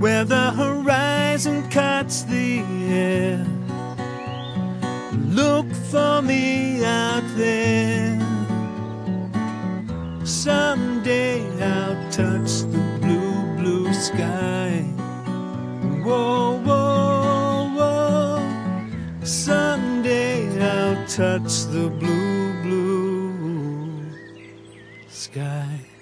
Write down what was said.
where the horizon cuts the air. Look for me out there. Someday I'll touch the blue, blue sky. Whoa, whoa, whoa. Someday I'll touch the blue, blue sky.